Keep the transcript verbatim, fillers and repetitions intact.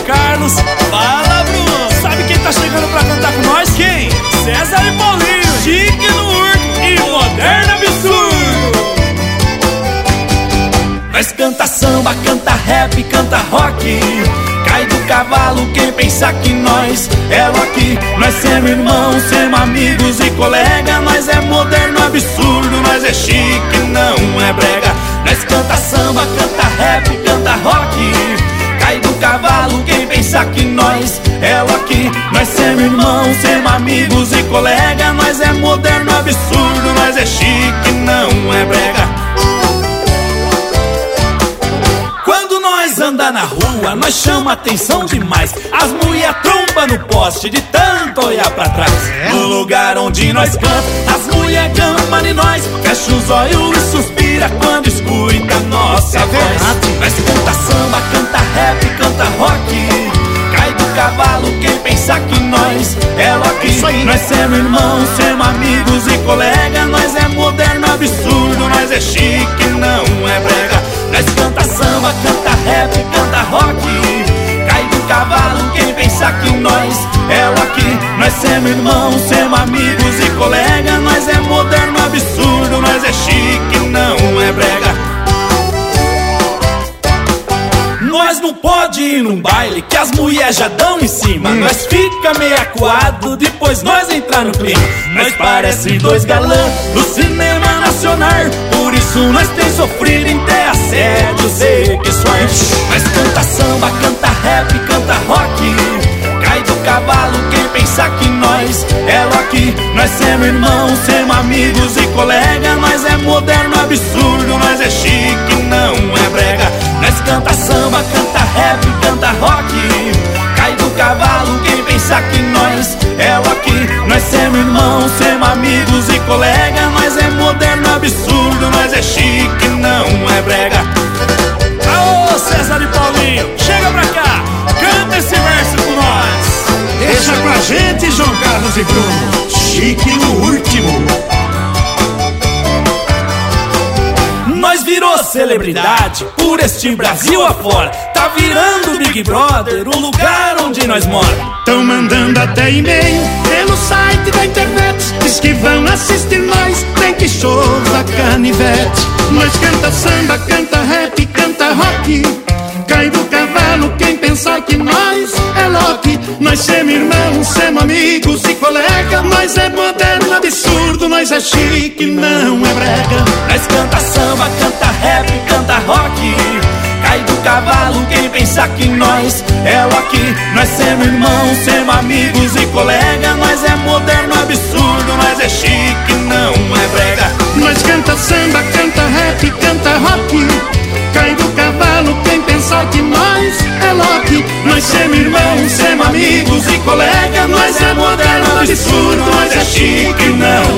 Carlos. Fala, Bruno. Sabe quem tá chegando pra cantar com nós? Quem? César e Paulinho. Chique no Urco e Moderno Absurdo. Nós canta samba, canta rap, canta rock. Cai do cavalo quem pensa que nós é rock. Nós somos irmãos, somos amigos e colega. Nós é moderno, absurdo, nós é chique, não é brega. Nós canta samba, canta rap, canta rock. Cai do cavalo quem pensa que nós é rock. Nós somos irmãos, somos amigos e colega. Nós é moderno, absurdo, nós é chique, não é brega. Anda na rua, nós chama atenção demais. As mulher tromba no poste de tanto olhar pra trás. No lugar onde nós canta, as mulher gama de nós. Fecha os olhos e suspira quando escuta nossa voz. Nós canta samba, canta rap, canta rock. Cai do cavalo quem pensa que nós é rock. Nós somos irmãos, somos amigos e colega. Nós é moderno, absurdo, nós é chique, não é brega. Nós canta samba, canta rap, canta rock. Cai do cavalo quem pensa que nós é rock. Nós somos irmãos, somos amigos e colega. Nós é moderno, absurdo, nós é chique, não é brega. Nós não pode ir num baile que as mulheres já dão em cima. hum. Nós fica meio acuado, depois nós entrar no clima. Nós parece dois galãs do cinema nacional. Por isso nós tem sofrido em ter assédio sexual. Nós canta samba, canta rap, canta rock. Cai do cavalo quem pensa que nós é rock. Nós somos irmãos, somos amigos e colega. Nós é moderno, absurdo, nós é chique, não é brega. Nós canta samba, canta rap, canta rock. Cai do cavalo quem pensa que nós é rock. Nós somos irmãos, somos amigos e colega. Nós é moderno, absurdo, nós é chique, não é brega. Aô, César e Paulinho, chega pra cá, canta esse verso com nós. Deixa com a gente, João Carlos e Bruno. Chique no último. Nós virou celebridade por este Brasil afora. Tá virando Big Brother, o lugar onde nós mora. Tão mandando até e-mail pelo site da internet. Diz que vão assistir nós, tem que show da canivete. Nós canta samba, canta rap, canta rock. Cai do cavalo quem pensar que nós é rock. Nós somos irmãos, somos amigos e colega. Nós é moderno, absurdo, nós é chique, não é brega. Nós canta samba, canta rap, canta rock. Cai do cavalo quem pensa que nós é rock. Nós somos irmãos, somos amigos e colega. Nós é moderno, absurdo, nós é chique, não é brega. Nós canta samba, canta rap, canta rock. Cai do cavalo quem pensar que nós é rock. Nós somos irmãos, somos amigos e colega. Nós é moderno, absurdo, nós é chique, não